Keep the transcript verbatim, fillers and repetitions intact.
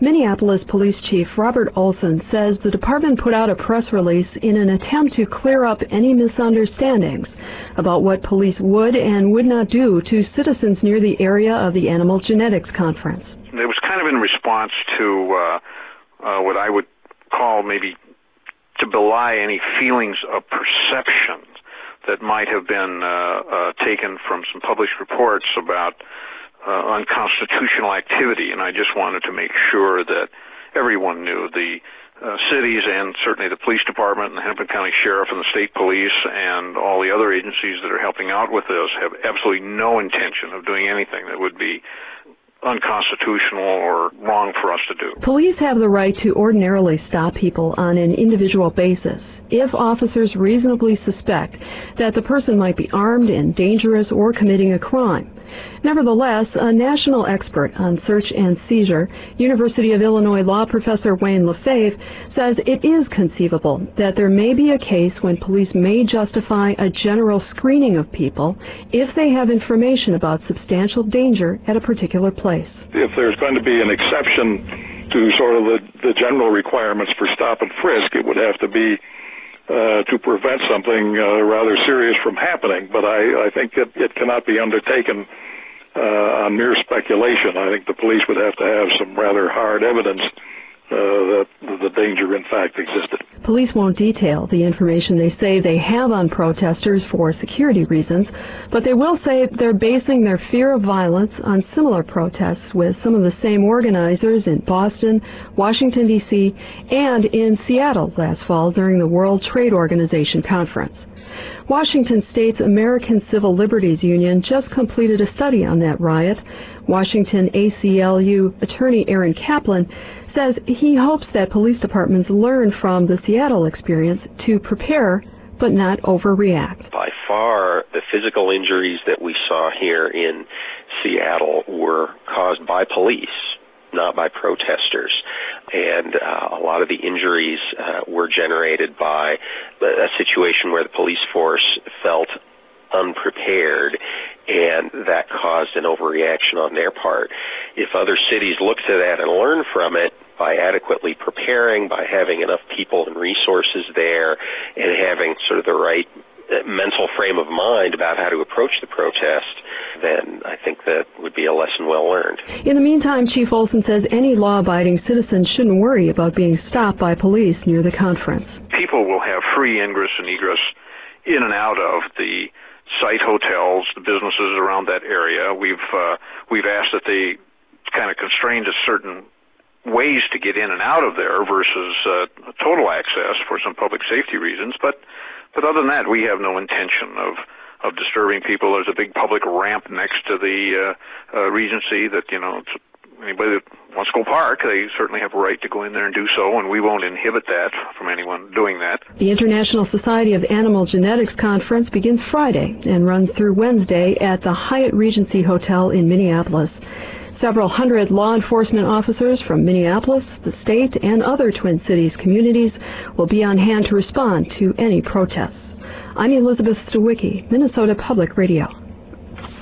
Minneapolis Police Chief Robert Olson says the department put out a press release in an attempt to clear up any misunderstandings about what police would and would not do to citizens near the area of the Animal Genetics Conference. It was kind of in response to uh, uh, what I would call maybe to belie any feelings of perception that might have been uh, uh, taken from some published reports about uh, unconstitutional activity, and I just wanted to make sure that everyone knew the uh, cities and certainly the police department and the Hennepin County Sheriff and the state police and all the other agencies that are helping out with this have absolutely no intention of doing anything that would be unconstitutional or wrong for us to do. Police have the right to ordinarily stop people on an individual basis if officers reasonably suspect that the person might be armed and dangerous or committing a crime. Nevertheless, a national expert on search and seizure, University of Illinois law professor Wayne LaFave, says it is conceivable that there may be a case when police may justify a general screening of people if they have information about substantial danger at a particular place. If there's going to be an exception to sort of the, the general requirements for stop and frisk, it would have to be Uh, to prevent something uh, rather serious from happening, but I, I think it, it cannot be undertaken uh, on mere speculation. I think the police would have to have some rather hard evidence uh, that the danger in fact existed. Police won't detail the information they say they have on protesters for security reasons, but they will say they're basing their fear of violence on similar protests with some of the same organizers in Boston, Washington, D C, and in Seattle last fall during the World Trade Organization conference. Washington State's American Civil Liberties Union just completed a study on that riot. Washington A C L U attorney Aaron Kaplan says he hopes that police departments learn from the Seattle experience to prepare but not overreact. By far, the physical injuries that we saw here in Seattle were caused by police, not by protesters. And uh, a lot of the injuries uh, were generated by a situation where the police force felt unprepared, and that caused an overreaction on their part. If other cities look to that and learn from it by adequately preparing, by having enough people and resources there, and having sort of the right mental frame of mind about how to approach the protest, then I think that would be a lesson well learned. In the meantime, Chief Olson says any law-abiding citizen shouldn't worry about being stopped by police near the conference. People will have free ingress and egress in and out of the site hotels, the businesses around that area. We've uh, we've asked that they kind of constrain to certain ways to get in and out of there versus uh, total access for some public safety reasons. But but other than that, we have no intention of of disturbing people. There's a big public ramp next to the uh, uh, Regency that, you know, anybody that wants to go park, they certainly have a right to go in there and do so, and we won't inhibit that from anyone doing that. The International Society of Animal Genetics Conference begins Friday and runs through Wednesday at the Hyatt Regency Hotel in Minneapolis. Several hundred law enforcement officers from Minneapolis, the state, and other Twin Cities communities will be on hand to respond to any protests. I'm Elizabeth Stawicki, Minnesota Public Radio.